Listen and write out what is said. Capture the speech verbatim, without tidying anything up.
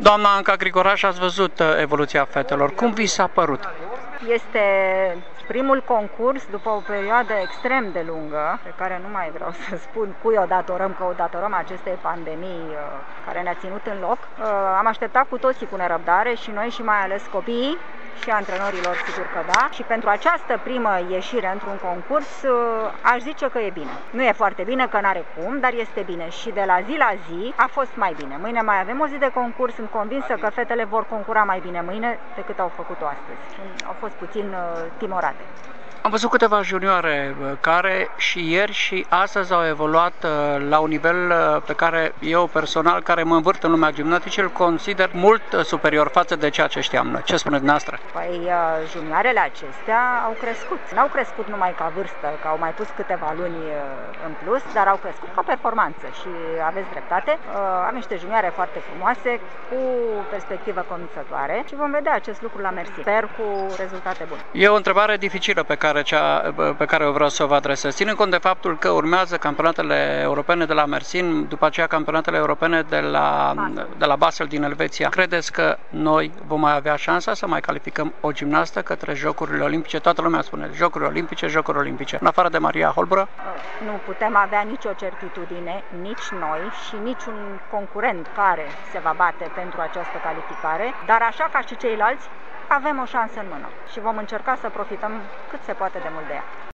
Doamna Anca Grigoraș, ați văzut evoluția fetelor. Cum vi s-a părut? Este primul concurs după o perioadă extrem de lungă, pe care nu mai vreau să spun cui o datorăm, că o datorăm acestei pandemii care ne-a ținut în loc. Am așteptat cu toții cu nerăbdare, și noi și mai ales copiii și antrenorilor, sigur că da. Și pentru această primă ieșire într-un concurs, aș zice că e bine. Nu e foarte bine, că n-are cum, dar este bine. Și de la zi la zi a fost mai bine. Mâine mai avem o zi de concurs, sunt convinsă că fetele vor concura mai bine mâine decât au făcut-o astăzi. Au fost puțin timorate. Am văzut câteva junioare care și ieri și astăzi au evoluat la un nivel pe care eu personal, care mă învârt în lumea gimnastică, îl consider mult superior față de ceea ce știam noi. Ce spuneți dumneavoastră? Păi junioarele acestea au crescut. N-au crescut numai ca vârstă, că au mai pus câteva luni în plus, dar au crescut ca performanță și aveți dreptate. Am niște junioare foarte frumoase, cu perspectivă convingătoare și vom vedea acest lucru la Mersin. Sper cu rezultate bune. E o întrebare dificilă pe care Cea pe care eu vreau să vă adresez. Ținând cont de faptul că urmează campionatele europene de la Mersin, după aceea campionatele europene de la, de la Basel din Elveția, credeți că noi vom mai avea șansa să mai calificăm o gimnastă către Jocurile Olimpice? Toată lumea spune Jocuri Olimpice, Jocuri Olimpice. În afară de Maria Holbră? Nu putem avea nicio certitudine, nici noi și niciun concurent care se va bate pentru această calificare, dar așa ca și ceilalți, avem o șansă în mână și vom încerca să profităm cât se poate de mult de ea.